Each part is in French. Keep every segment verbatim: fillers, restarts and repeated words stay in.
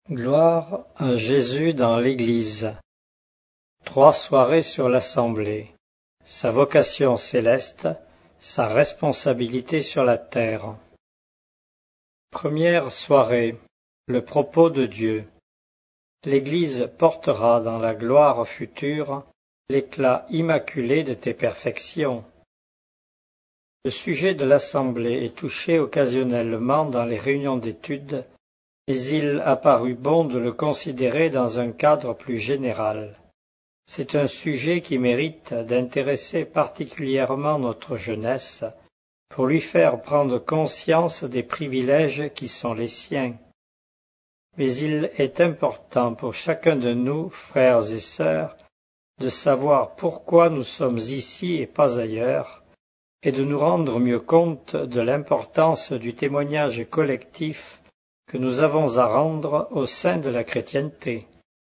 Gloire à Jésus dans l'Église. Trois soirées sur l'Assemblée. Sa vocation céleste, sa responsabilité sur la terre. Première soirée. Le propos de Dieu. L'Église portera dans la gloire future l'éclat immaculé de tes perfections. Le sujet de l'Assemblée est touché occasionnellement dans les réunions d'études, mais il a paru bon de le considérer dans un cadre plus général. C'est un sujet qui mérite d'intéresser particulièrement notre jeunesse pour lui faire prendre conscience des privilèges qui sont les siens. Mais il est important pour chacun de nous, frères et sœurs, de savoir pourquoi nous sommes ici et pas ailleurs, et de nous rendre mieux compte de l'importance du témoignage collectif que nous avons à rendre au sein de la chrétienté.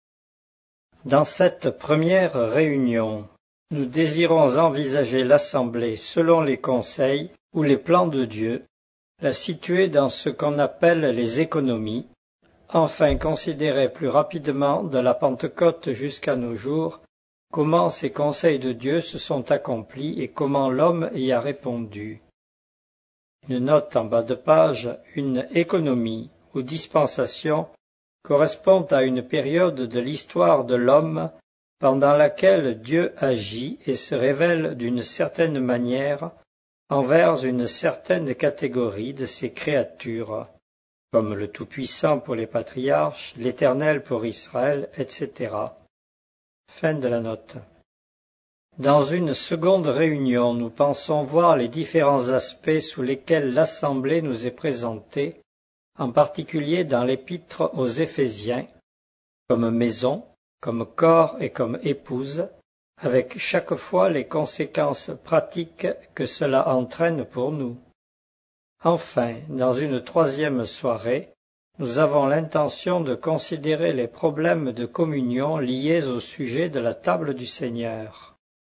Dans cette première réunion, nous désirons envisager l'Assemblée selon les conseils ou les plans de Dieu, la situer dans ce qu'on appelle les économies, enfin considérer plus rapidement de la Pentecôte jusqu'à nos jours comment ces conseils de Dieu se sont accomplis et comment l'homme y a répondu. Une note en bas de page, une économie ou dispensation correspond à une période de l'histoire de l'homme pendant laquelle Dieu agit et se révèle d'une certaine manière envers une certaine catégorie de ses créatures, comme le Tout-Puissant pour les patriarches, l'Éternel pour Israël, et cetera. Fin de la note. Dans une seconde réunion, nous pensons voir les différents aspects sous lesquels l'Assemblée nous est présentée, en particulier dans l'épître aux Éphésiens, comme maison, comme corps et comme épouse, avec chaque fois les conséquences pratiques que cela entraîne pour nous. Enfin, dans une troisième soirée, nous avons l'intention de considérer les problèmes de communion liés au sujet de la table du Seigneur.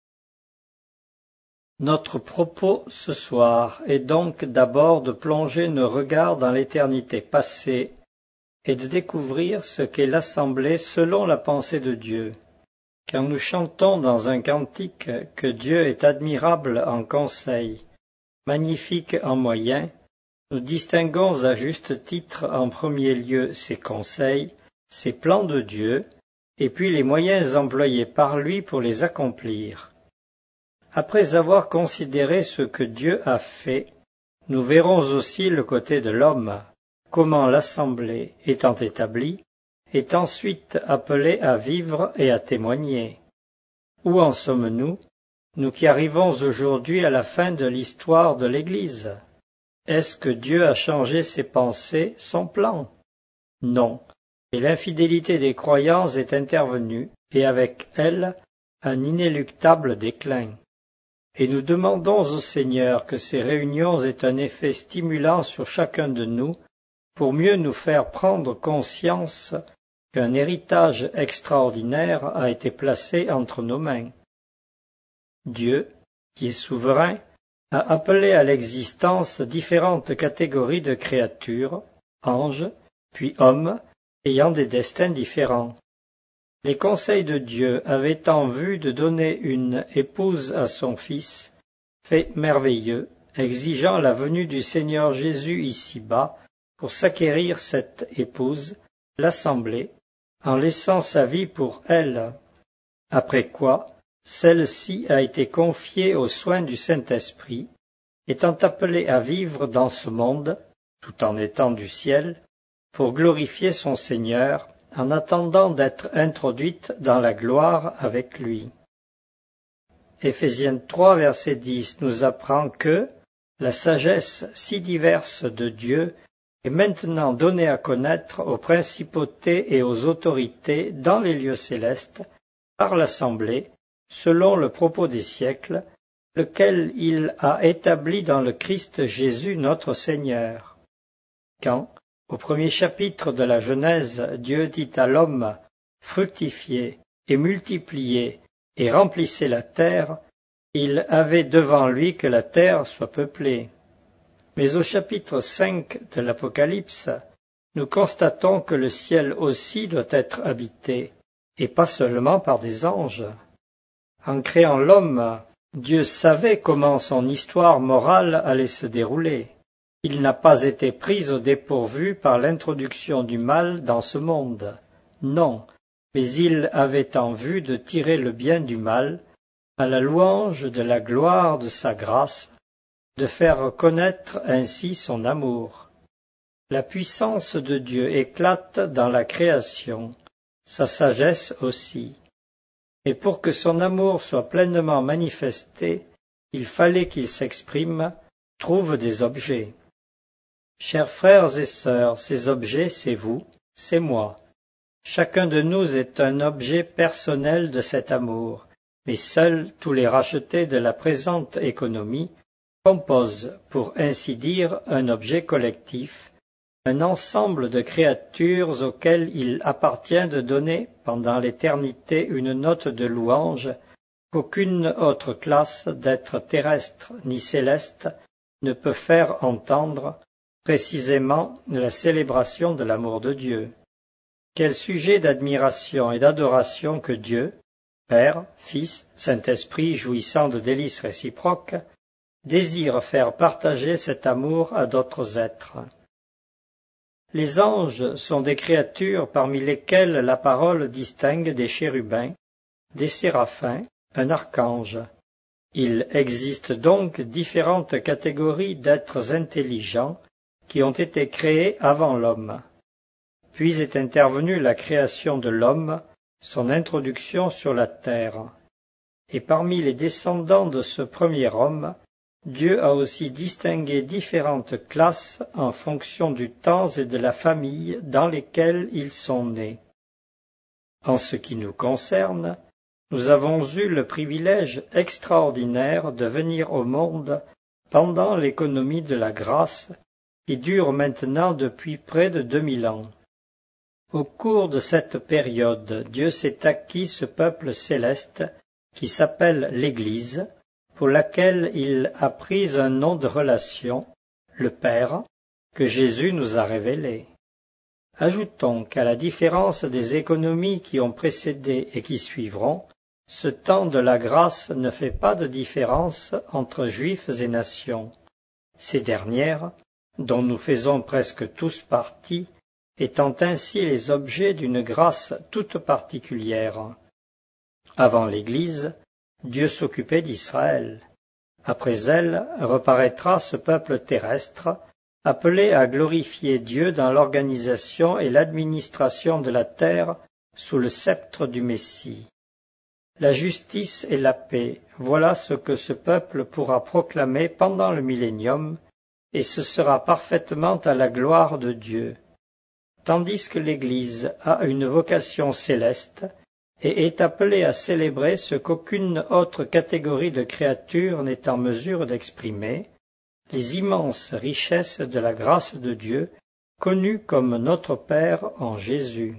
Notre propos ce soir est donc d'abord de plonger nos regards dans l'éternité passée et de découvrir ce qu'est l'Assemblée selon la pensée de Dieu. Quand nous chantons dans un cantique que Dieu est admirable en conseil, magnifique en moyens, nous distinguons à juste titre en premier lieu ses conseils, ses plans de Dieu, et puis les moyens employés par lui pour les accomplir. Après avoir considéré ce que Dieu a fait, nous verrons aussi le côté de l'homme, comment l'Assemblée, étant établie, est ensuite appelée à vivre et à témoigner. Où en sommes-nous, nous qui arrivons aujourd'hui à la fin de l'histoire de l'Église? Est-ce que Dieu a changé ses pensées, son plan? Non, et l'infidélité des croyants est intervenue, et avec elle, un inéluctable déclin. Et nous demandons au Seigneur que ces réunions aient un effet stimulant sur chacun de nous pour mieux nous faire prendre conscience qu'un héritage extraordinaire a été placé entre nos mains. Dieu, qui est souverain, a appelé à l'existence différentes catégories de créatures, anges, puis hommes, ayant des destins différents. Les conseils de Dieu avaient en vue de donner une épouse à son Fils, fait merveilleux, exigeant la venue du Seigneur Jésus ici-bas pour s'acquérir cette épouse, l'Assemblée, en laissant sa vie pour elle, après quoi celle-ci a été confiée aux soins du Saint-Esprit, étant appelée à vivre dans ce monde, tout en étant du ciel, pour glorifier son Seigneur, en attendant d'être introduite dans la gloire avec lui. Éphésiens trois, verset dix, nous apprend que la sagesse si diverse de Dieu est maintenant donnée à connaître aux principautés et aux autorités dans les lieux célestes, par l'Assemblée, selon le propos des siècles, lequel il a établi dans le Christ Jésus notre Seigneur. Quand, au premier chapitre de la Genèse, Dieu dit à l'homme « Fructifiez et multipliez et remplissez la terre », il avait devant lui que la terre soit peuplée. Mais au chapitre cinq de l'Apocalypse, nous constatons que le ciel aussi doit être habité, et pas seulement par des anges. En créant l'homme, Dieu savait comment son histoire morale allait se dérouler. Il n'a pas été pris au dépourvu par l'introduction du mal dans ce monde. Non, mais il avait en vue de tirer le bien du mal, à la louange de la gloire de sa grâce, de faire connaître ainsi son amour. La puissance de Dieu éclate dans la création, sa sagesse aussi. Et pour que son amour soit pleinement manifesté, il fallait qu'il s'exprime, trouve des objets. Chers frères et sœurs, ces objets, c'est vous, c'est moi. Chacun de nous est un objet personnel de cet amour, mais seuls tous les rachetés de la présente économie composent, pour ainsi dire, un objet collectif, un ensemble de créatures auxquelles il appartient de donner pendant l'éternité une note de louange qu'aucune autre classe d'êtres terrestres ni célestes ne peut faire entendre, précisément la célébration de l'amour de Dieu. Quel sujet d'admiration et d'adoration que Dieu, Père, Fils, Saint-Esprit, jouissant de délices réciproques, désire faire partager cet amour à d'autres êtres. Les anges sont des créatures parmi lesquelles la parole distingue des chérubins, des séraphins, un archange. Il existe donc différentes catégories d'êtres intelligents qui ont été créés avant l'homme. Puis est intervenue la création de l'homme, son introduction sur la terre. Et parmi les descendants de ce premier homme, Dieu a aussi distingué différentes classes en fonction du temps et de la famille dans lesquelles ils sont nés. En ce qui nous concerne, nous avons eu le privilège extraordinaire de venir au monde pendant l'économie de la grâce qui dure maintenant depuis près de deux mille ans. Au cours de cette période, Dieu s'est acquis ce peuple céleste qui s'appelle l'Église, pour laquelle il a pris un nom de relation, le Père, que Jésus nous a révélé. Ajoutons qu'à la différence des économies qui ont précédé et qui suivront, ce temps de la grâce ne fait pas de différence entre Juifs et nations. Ces dernières, dont nous faisons presque tous partie, étant ainsi les objets d'une grâce toute particulière. Avant l'Église, Dieu s'occupait d'Israël. Après elle reparaîtra ce peuple terrestre, appelé à glorifier Dieu dans l'organisation et l'administration de la terre sous le sceptre du Messie. La justice et la paix, voilà ce que ce peuple pourra proclamer pendant le millénium, et ce sera parfaitement à la gloire de Dieu. Tandis que l'Église a une vocation céleste et est appelée à célébrer ce qu'aucune autre catégorie de créatures n'est en mesure d'exprimer, les immenses richesses de la grâce de Dieu, connue comme notre Père en Jésus.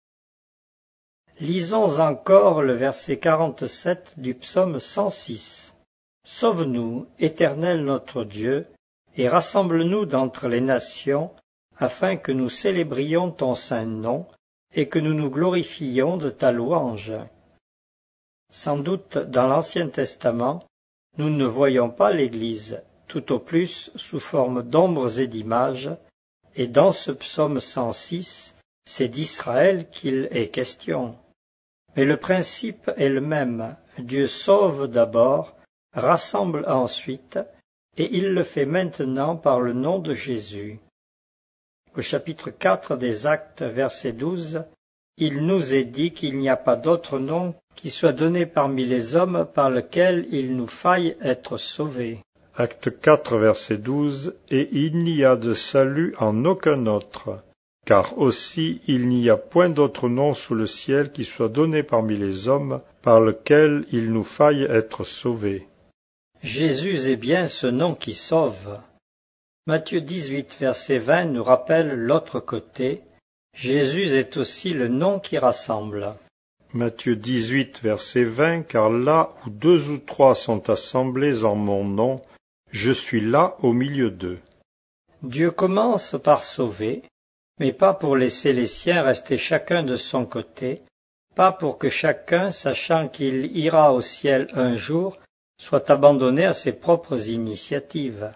Lisons encore le verset quarante-sept du psaume cent six. Sauve-nous, Éternel notre Dieu, et rassemble-nous d'entre les nations, afin que nous célébrions ton saint nom, et que nous nous glorifions de ta louange. Sans doute, dans l'Ancien Testament, nous ne voyons pas l'Église, tout au plus sous forme d'ombres et d'images, et dans ce psaume cent six, c'est d'Israël qu'il est question. Mais le principe est le même, Dieu sauve d'abord, rassemble ensuite, et il le fait maintenant par le nom de Jésus. Au chapitre quatre des Actes, verset douze, il nous est dit qu'il n'y a pas d'autre nom qui soit donné parmi les hommes par lequel il nous faille être sauvés. Acte quatre, verset douze, et il n'y a de salut en aucun autre, car aussi il n'y a point d'autre nom sous le ciel qui soit donné parmi les hommes par lequel il nous faille être sauvés. Jésus est bien ce nom qui sauve. Matthieu dix-huit, verset vingt nous rappelle l'autre côté. Jésus est aussi le nom qui rassemble. Matthieu dix-huit, verset vingt, car là où deux ou trois sont assemblés en mon nom, je suis là au milieu d'eux. Dieu commence par sauver, mais pas pour laisser les siens rester chacun de son côté, pas pour que chacun, sachant qu'il ira au ciel un jour, soit abandonné à ses propres initiatives.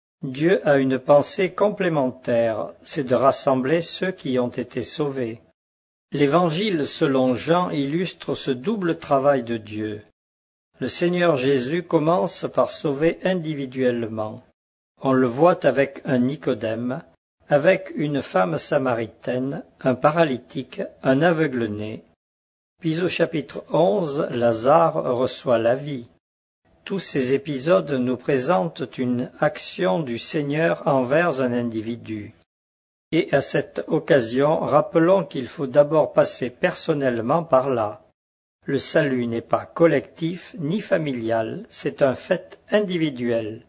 Dieu a une pensée complémentaire, c'est de rassembler ceux qui ont été sauvés. L'Évangile selon Jean illustre ce double travail de Dieu. Le Seigneur Jésus commence par sauver individuellement. On le voit avec un Nicodème, avec une femme samaritaine, un paralytique, un aveugle-né. Puis au chapitre onze, Lazare reçoit la vie. Tous ces épisodes nous présentent une action du Seigneur envers un individu. Et à cette occasion, rappelons qu'il faut d'abord passer personnellement par là. Le salut n'est pas collectif ni familial, c'est un fait individuel.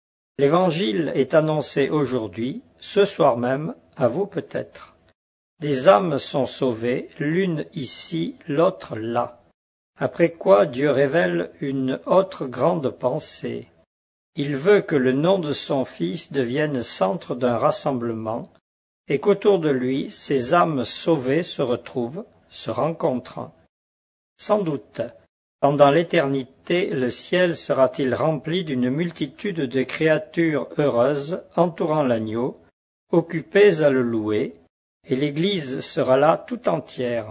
L'Évangile est annoncé aujourd'hui, ce soir même, à vous peut-être. Des âmes sont sauvées, l'une ici, l'autre là. Après quoi Dieu révèle une autre grande pensée. Il veut que le nom de son Fils devienne centre d'un rassemblement, et qu'autour de lui, ces âmes sauvées se retrouvent, se rencontrent. Sans doute, pendant l'éternité, le ciel sera-t-il rempli d'une multitude de créatures heureuses entourant l'agneau, occupées à le louer, et l'Église sera là tout entière.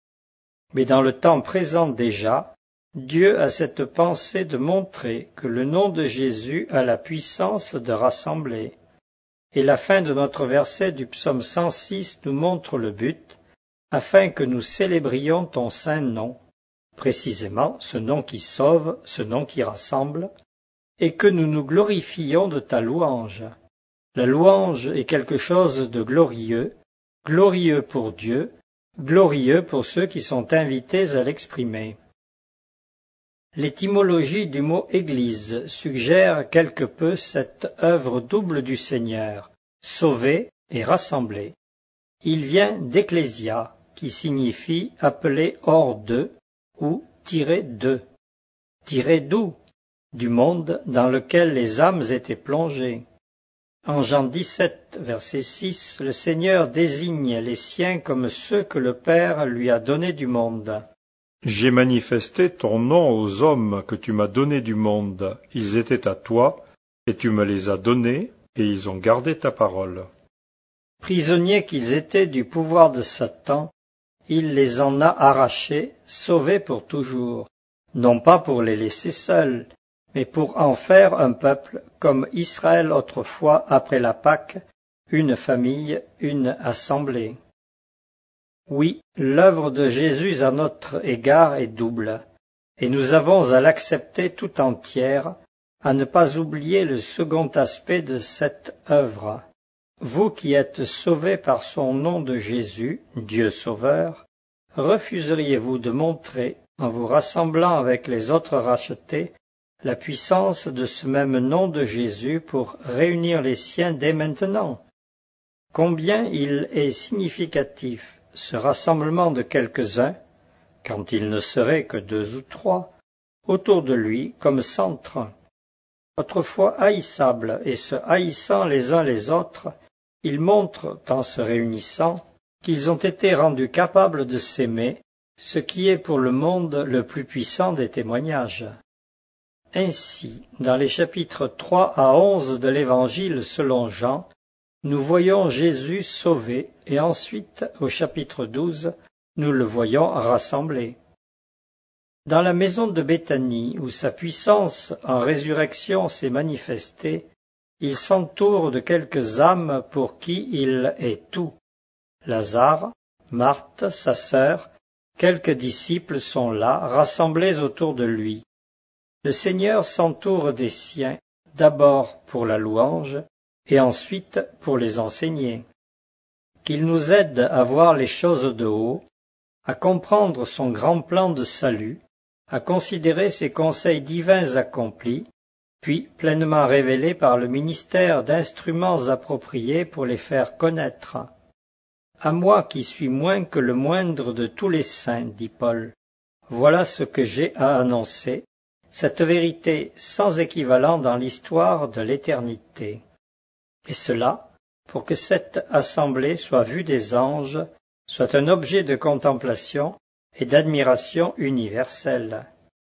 Mais dans le temps présent déjà, Dieu a cette pensée de montrer que le nom de Jésus a la puissance de rassembler. Et la fin de notre verset du psaume cent six nous montre le but, afin que nous célébrions ton saint nom, précisément ce nom qui sauve, ce nom qui rassemble, et que nous nous glorifions de ta louange. La louange est quelque chose de glorieux, glorieux pour Dieu, glorieux pour ceux qui sont invités à l'exprimer. L'étymologie du mot Église suggère quelque peu cette œuvre double du Seigneur, sauver et rassembler. Il vient d'Ecclésia, qui signifie appeler hors d'eux ou tirer d'eux. Tirer d'où? Du monde dans lequel les âmes étaient plongées. En Jean dix-sept, verset six, le Seigneur désigne les siens comme ceux que le Père lui a donnés du monde. J'ai manifesté ton nom aux hommes que tu m'as donnés du monde. Ils étaient à toi, et tu me les as donnés, et ils ont gardé ta parole. Prisonniers qu'ils étaient du pouvoir de Satan, il les en a arrachés, sauvés pour toujours, non pas pour les laisser seuls, mais pour en faire un peuple comme Israël autrefois après la Pâque, une famille, une assemblée. Oui, l'œuvre de Jésus à notre égard est double, et nous avons à l'accepter tout entière, à ne pas oublier le second aspect de cette œuvre. Vous qui êtes sauvés par son nom de Jésus, Dieu Sauveur, refuseriez-vous de montrer, en vous rassemblant avec les autres rachetés, la puissance de ce même nom de Jésus pour réunir les siens dès maintenant? Combien il est significatif, ce rassemblement de quelques-uns, quand il ne serait que deux ou trois, autour de lui comme centre. Autrefois haïssables et se haïssant les uns les autres, ils montrent, en se réunissant, qu'ils ont été rendus capables de s'aimer, ce qui est pour le monde le plus puissant des témoignages. Ainsi, dans les chapitres trois à onze de l'Évangile selon Jean, nous voyons Jésus sauvé, et ensuite, au chapitre douze, nous le voyons rassemblé. Dans la maison de Béthanie, où sa puissance en résurrection s'est manifestée, il s'entoure de quelques âmes pour qui il est tout. Lazare, Marthe, sa sœur, quelques disciples sont là, rassemblés autour de lui. Le Seigneur s'entoure des siens, d'abord pour la louange, et ensuite pour les enseigner. Qu'il nous aide à voir les choses de haut, à comprendre son grand plan de salut, à considérer ses conseils divins accomplis, puis pleinement révélés par le ministère d'instruments appropriés pour les faire connaître. À moi qui suis moins que le moindre de tous les saints, dit Paul, voilà ce que j'ai à annoncer, cette vérité sans équivalent dans l'histoire de l'éternité. Et cela, pour que cette assemblée soit vue des anges, soit un objet de contemplation et d'admiration universelle.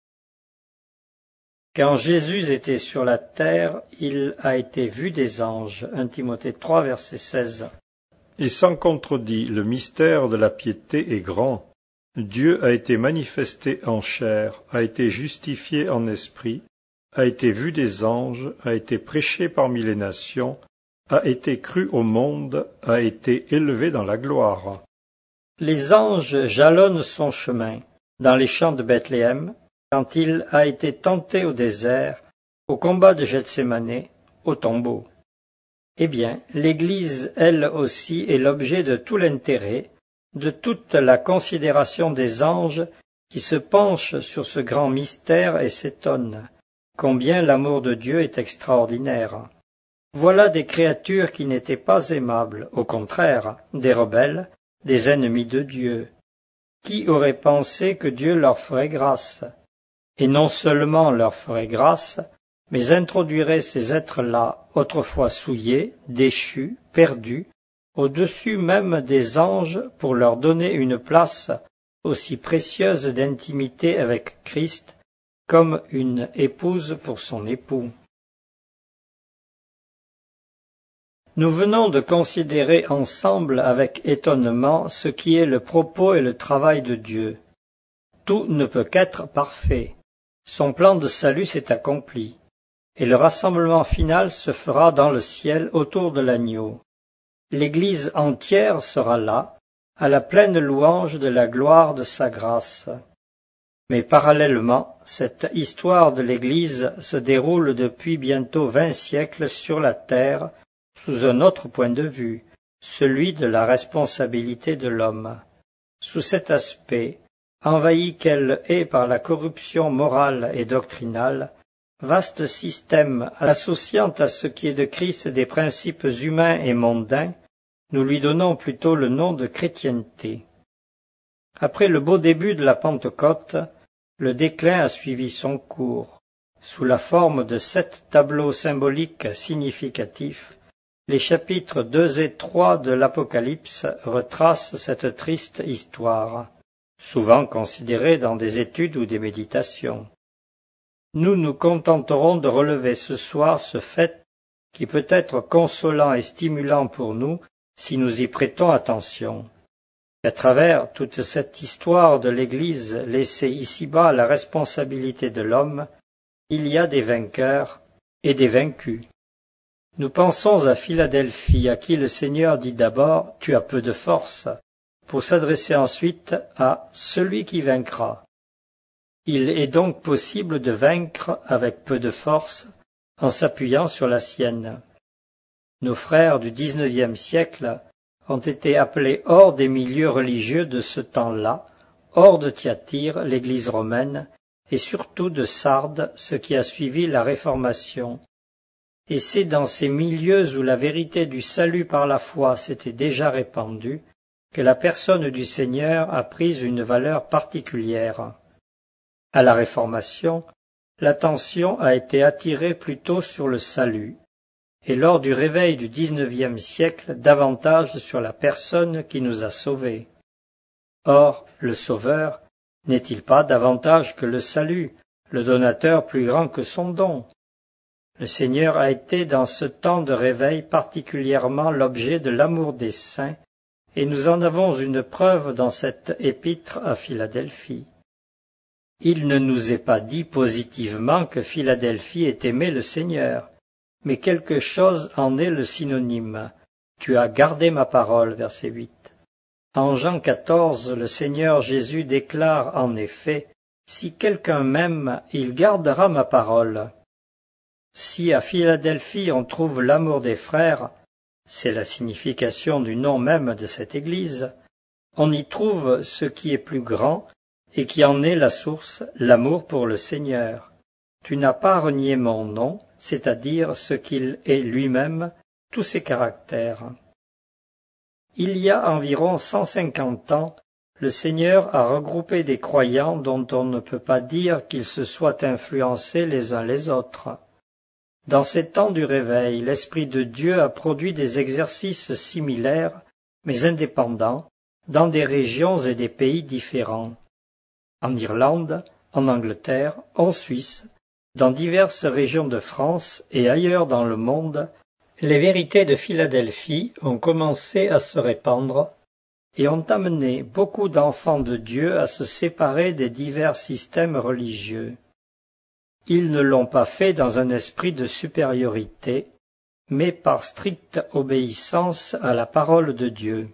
Quand Jésus était sur la terre, il a été vu des anges. un Timothée trois, verset seize. Et sans contredit, le mystère de la piété est grand. Dieu a été manifesté en chair, a été justifié en esprit, a été vu des anges, a été prêché parmi les nations, a été cru au monde, a été élevé dans la gloire. Les anges jalonnent son chemin dans les champs de Bethléem, quand il a été tenté au désert, au combat de Gethsémané, au tombeau. Eh bien, l'Église, elle aussi, est l'objet de tout l'intérêt, de toute la considération des anges qui se penchent sur ce grand mystère et s'étonnent, combien l'amour de Dieu est extraordinaire. Voilà des créatures qui n'étaient pas aimables, au contraire, des rebelles, des ennemis de Dieu. Qui aurait pensé que Dieu leur ferait grâce? Et non seulement leur ferait grâce, mais introduirait ces êtres-là, autrefois souillés, déchus, perdus, au-dessus même des anges pour leur donner une place aussi précieuse d'intimité avec Christ, comme une épouse pour son époux. Nous venons de considérer ensemble avec étonnement ce qui est le propos et le travail de Dieu. Tout ne peut qu'être parfait. Son plan de salut s'est accompli, et le rassemblement final se fera dans le ciel autour de l'agneau. L'Église entière sera là, à la pleine louange de la gloire de sa grâce. Mais parallèlement, cette histoire de l'Église se déroule depuis bientôt vingt siècles sur la terre, sous un autre point de vue, celui de la responsabilité de l'homme. Sous cet aspect, envahie qu'elle est par la corruption morale et doctrinale, vaste système associant à ce qui est de Christ des principes humains et mondains, nous lui donnons plutôt le nom de chrétienté. Après le beau début de la Pentecôte, le déclin a suivi son cours. Sous la forme de sept tableaux symboliques significatifs, les chapitres deux et trois de l'Apocalypse retracent cette triste histoire, souvent considérée dans des études ou des méditations. Nous nous contenterons de relever ce soir ce fait qui peut être consolant et stimulant pour nous si nous y prêtons attention. À travers toute cette histoire de l'Église laissée ici-bas à la responsabilité de l'homme, il y a des vainqueurs et des vaincus. Nous pensons à Philadelphie, à qui le Seigneur dit d'abord « Tu as peu de force », pour s'adresser ensuite à celui qui vaincra. Il est donc possible de vaincre avec peu de force en s'appuyant sur la sienne. Nos frères du dix-neuvième siècle ont été appelés hors des milieux religieux de ce temps-là, hors de Thyatire, l'Église romaine, et surtout de Sardes, ce qui a suivi la Réformation. Et c'est dans ces milieux où la vérité du salut par la foi s'était déjà répandue que la personne du Seigneur a pris une valeur particulière. À la Réformation, l'attention a été attirée plutôt sur le salut, et lors du réveil du dix-neuvième siècle davantage sur la personne qui nous a sauvés. Or, le Sauveur n'est-il pas davantage que le salut, le donateur plus grand que son don? Le Seigneur a été dans ce temps de réveil particulièrement l'objet de l'amour des saints, et nous en avons une preuve dans cette épître à Philadelphie. Il ne nous est pas dit positivement que Philadelphie ait aimé le Seigneur, mais quelque chose en est le synonyme. Tu as gardé ma parole, verset huit. En Jean quatorze, le Seigneur Jésus déclare en effet, si quelqu'un m'aime, il gardera ma parole. Si à Philadelphie on trouve l'amour des frères, c'est la signification du nom même de cette Église, on y trouve ce qui est plus grand et qui en est la source, l'amour pour le Seigneur. Tu n'as pas renié mon nom, c'est-à-dire ce qu'il est lui-même, tous ses caractères. Il y a environ cent cinquante ans, le Seigneur a regroupé des croyants dont on ne peut pas dire qu'ils se soient influencés les uns les autres. Dans ces temps du réveil, l'Esprit de Dieu a produit des exercices similaires, mais indépendants, dans des régions et des pays différents. En Irlande, en Angleterre, en Suisse, dans diverses régions de France et ailleurs dans le monde, les vérités de Philadelphie ont commencé à se répandre et ont amené beaucoup d'enfants de Dieu à se séparer des divers systèmes religieux. Ils ne l'ont pas fait dans un esprit de supériorité, mais par stricte obéissance à la parole de Dieu.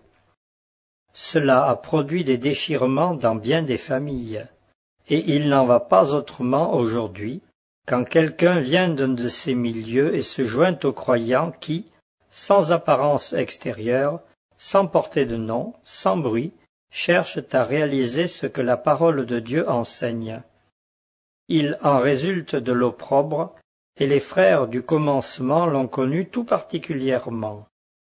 Cela a produit des déchirements dans bien des familles, et il n'en va pas autrement aujourd'hui, quand quelqu'un vient d'un de ces milieux et se joint aux croyants qui, sans apparence extérieure, sans porter de nom, sans bruit, cherchent à réaliser ce que la parole de Dieu enseigne. Il en résulte de l'opprobre, et les frères du commencement l'ont connu tout particulièrement.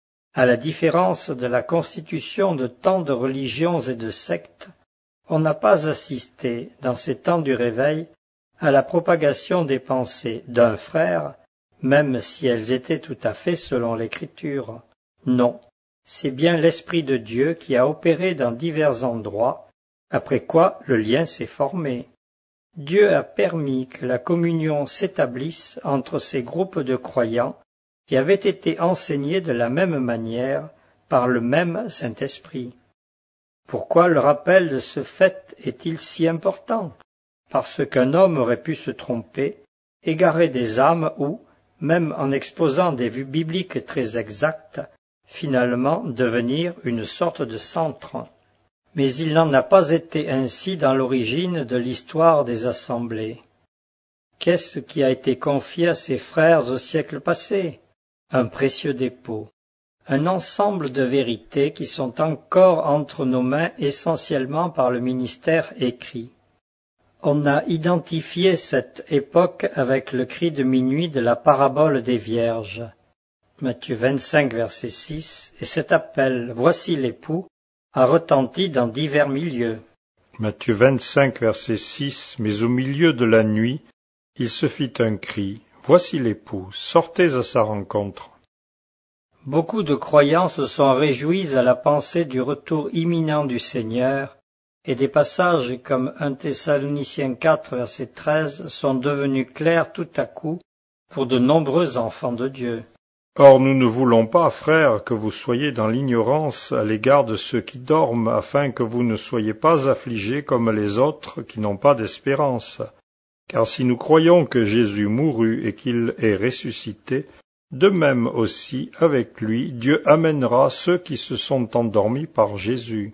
À la différence de la constitution de tant de religions et de sectes, on n'a pas assisté, dans ces temps du réveil, à la propagation des pensées d'un frère, même si elles étaient tout à fait selon l'Écriture. Non, c'est bien l'Esprit de Dieu qui a opéré dans divers endroits, après quoi le lien s'est formé. Dieu a permis que la communion s'établisse entre ces groupes de croyants qui avaient été enseignés de la même manière par le même Saint-Esprit. Pourquoi le rappel de ce fait est-il si important? Parce qu'un homme aurait pu se tromper, égarer des âmes ou, même en exposant des vues bibliques très exactes, finalement devenir une sorte de centre. Mais il n'en a pas été ainsi dans l'origine de l'histoire des assemblées. Qu'est-ce qui a été confié à ses frères au siècle passé? Un précieux dépôt, un ensemble de vérités qui sont encore entre nos mains essentiellement par le ministère écrit. On a identifié cette époque avec le cri de minuit de la parabole des vierges, Matthieu vingt-cinq, verset six, et cet appel « Voici l'époux » a retenti dans divers milieux. Matthieu vingt-cinq, verset six, mais au milieu de la nuit, il se fit un cri, « Voici l'époux, sortez à sa rencontre. » Beaucoup de croyants se sont réjouis à la pensée du retour imminent du Seigneur, et des passages comme un Thessaloniciens quatre, verset treize, sont devenus clairs tout à coup pour de nombreux enfants de Dieu. Or nous ne voulons pas, frères, que vous soyez dans l'ignorance à l'égard de ceux qui dorment, afin que vous ne soyez pas affligés comme les autres qui n'ont pas d'espérance. Car si nous croyons que Jésus mourut et qu'il est ressuscité, de même aussi, avec lui, Dieu amènera ceux qui se sont endormis par Jésus.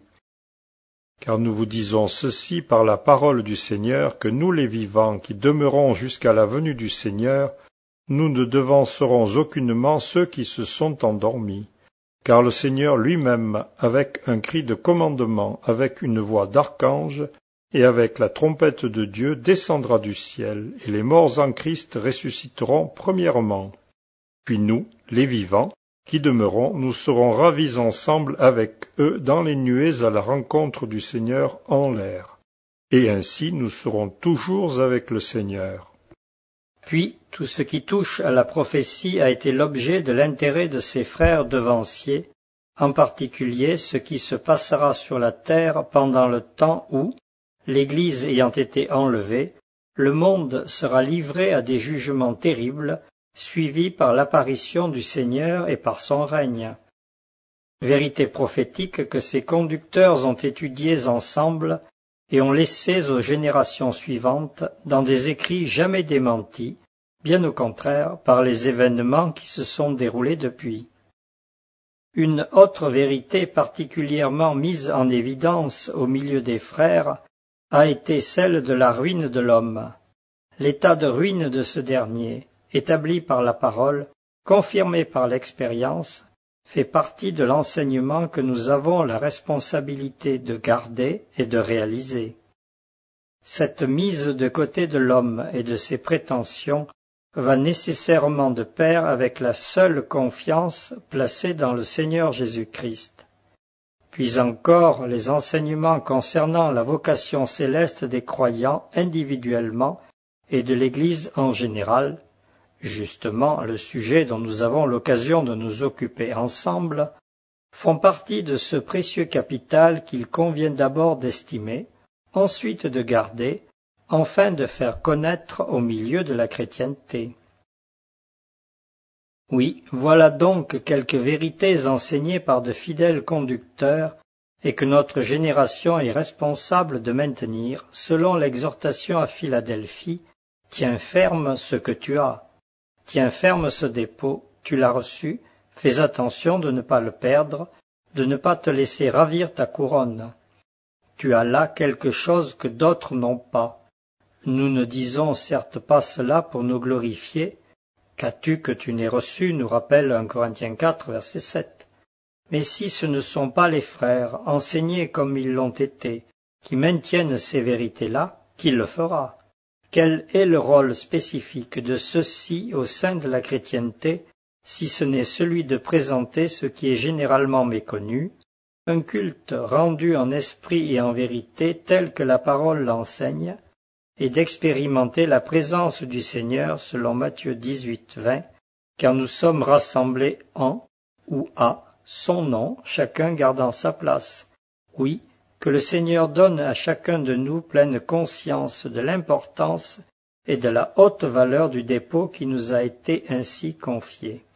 Car nous vous disons ceci par la parole du Seigneur, que nous les vivants qui demeurons jusqu'à la venue du Seigneur, nous ne devancerons aucunement ceux qui se sont endormis, car le Seigneur lui-même, avec un cri de commandement, avec une voix d'archange, et avec la trompette de Dieu, descendra du ciel, et les morts en Christ ressusciteront premièrement. Puis nous, les vivants, qui demeurons, nous serons ravis ensemble avec eux dans les nuées à la rencontre du Seigneur en l'air. Et ainsi nous serons toujours avec le Seigneur. Puis, tout ce qui touche à la prophétie a été l'objet de l'intérêt de ses frères devanciers, en particulier ce qui se passera sur la terre pendant le temps où, l'Église ayant été enlevée, le monde sera livré à des jugements terribles, suivis par l'apparition du Seigneur et par son règne. Vérité prophétique que ces conducteurs ont étudiées ensemble et ont laissées aux générations suivantes dans des écrits jamais démentis, bien au contraire par les événements qui se sont déroulés depuis. Une autre vérité particulièrement mise en évidence au milieu des frères a été celle de la ruine de l'homme. L'état de ruine de ce dernier, établi par la parole, confirmé par l'expérience, fait partie de l'enseignement que nous avons la responsabilité de garder et de réaliser. Cette mise de côté de l'homme et de ses prétentions va nécessairement de pair avec la seule confiance placée dans le Seigneur Jésus-Christ. Puis encore les enseignements concernant la vocation céleste des croyants individuellement et de l'Église en général, justement le sujet dont nous avons l'occasion de nous occuper ensemble, font partie de ce précieux capital qu'il convient d'abord d'estimer, ensuite de garder, enfin de faire connaître au milieu de la chrétienté. Oui, voilà donc quelques vérités enseignées par de fidèles conducteurs et que notre génération est responsable de maintenir, selon l'exhortation à Philadelphie, « Tiens ferme ce que tu as, tiens ferme ce dépôt, tu l'as reçu, fais attention de ne pas le perdre, de ne pas te laisser ravir ta couronne. Tu as là quelque chose que d'autres n'ont pas. Nous ne disons certes pas cela pour nous glorifier. Qu'as-tu que tu n'aies reçu, nous rappelle un Corinthiens quatre, verset sept. Mais si ce ne sont pas les frères, enseignés comme ils l'ont été, qui maintiennent ces vérités-là, qui le fera? Quel est le rôle spécifique de ceux-ci au sein de la chrétienté, si ce n'est celui de présenter ce qui est généralement méconnu, un culte rendu en esprit et en vérité tel que la parole l'enseigne, et d'expérimenter la présence du Seigneur selon Matthieu dix-huit, vingt, car nous sommes rassemblés en ou à son nom, chacun gardant sa place. Oui, que le Seigneur donne à chacun de nous pleine conscience de l'importance et de la haute valeur du dépôt qui nous a été ainsi confié.